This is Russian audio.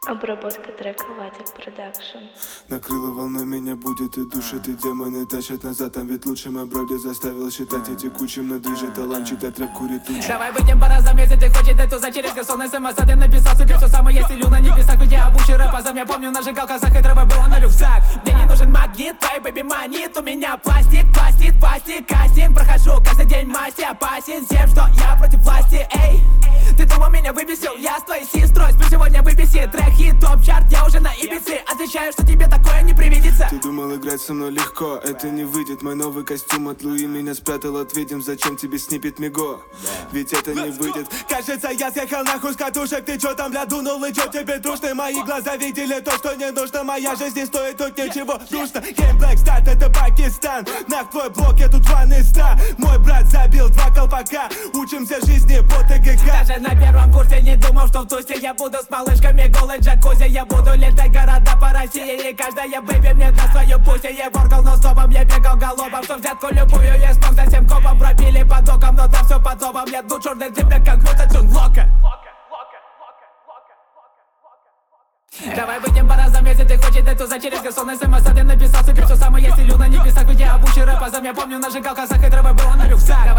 Обработка трека Вадик Продакшн. Накрыла волной, меня будет и душит, и демоны тащат назад. Там ведь лучше мой броди заставил считать эти кучем, но движет талант, а трек курит тучи. Давай выйдем по разам, если ты хочешь эту за через сон смс, а ты написал себе все самое, если на небесах. Ведь я обучи рэпа, я помню, нажигал казах, и трава была на рюкзак. Мне не нужен магнит, твой бэби манит. У меня пластик, кастинг. Прохожу каждый день масти, опасен всем, что я против власти. Эй, ты думал, меня выбесил, я с твоей сестрой спел сегодня выписи. Трек хит, топ-чарт, я уже на Ибице. Отвечаю, что тебе такое не привидится. Ты думал, играть со мной легко, это не выйдет. Мой новый костюм от Луи меня спрятал, ответим, зачем тебе снипет Миго. Ведь это не выйдет. Кажется, я съехал нахуй с катушек. Ты чё там, бля, дунул и чё тебе дружно? Мои глаза видели то, что не нужно. Моя жизнь не стоит тут ничего душно. Game Black Start, это Пакистан. Нах твой блок, я тут ван из 100. Мой брат забил 2 колпака. Учимся жизни по ТГК. Даже на первом курсе не думал, что в тусе я буду с малышками голой джакузи. Я буду летать города по России, и каждая бэби мне на свою пусть. Я воркал нон-стопом, я бегал галопом, что взятку любую я смог за 7 копом. Пробили потоком, но там все под лобом. Я тут черный тебя, как будто Джон Лока. Давай выйдем по разам, если ты хочешь эту за через сон смс, а ты написал себе все самое, если на небесах. Ведь я обучи рэпа, я помню, нажигал казах, и трава была на рюкзак.